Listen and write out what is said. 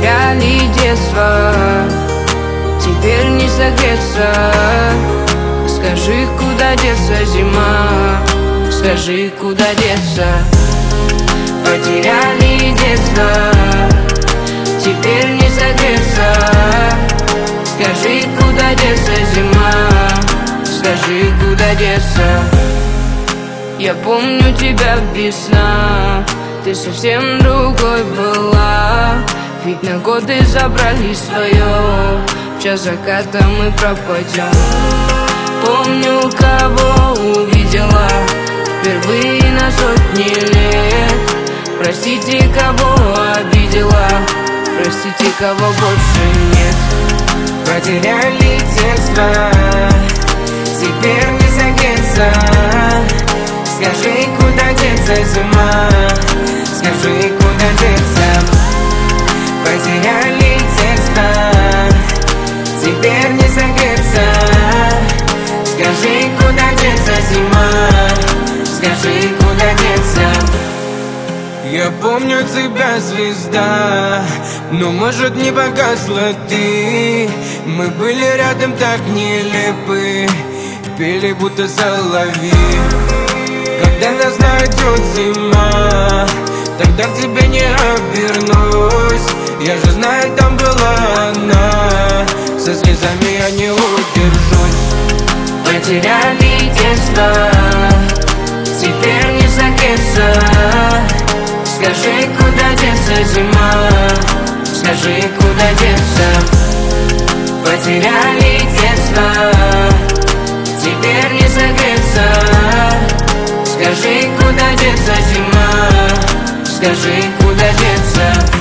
Потеряли детство, теперь не согреться. Скажи, куда деться, зима? Скажи, куда деться? Потеряли детство, теперь не согреться. Скажи, куда деться, зима? Скажи, куда деться? Я помню тебя весна, ты совсем другой была. Ведь на годы забрали свое, в час заката мы пропадем. Помню, кого увидела впервые на сотни лет. Простите, кого обидела, простите, кого больше нет. Потеряли детство, теперь не согреться. Скажи, куда деться, зима? Скажи, куда деться? Потеряли детство, теперь не согреться. Скажи, куда деться, зима? Скажи, куда деться? Я помню тебя, звезда, но может не погасла ты. Мы были рядом так нелепы, пели будто соловьи. Когда нас найдет зима, тогда к тебе не обернусь. Я же знаю, там была она, со слезами я не удержусь. Потеряли детство, теперь не согреться. Скажи, куда деться, зима? Скажи, куда деться? Потеряли детство, теперь не согреться. Скажи, куда деться, зима? Скажи, куда деться?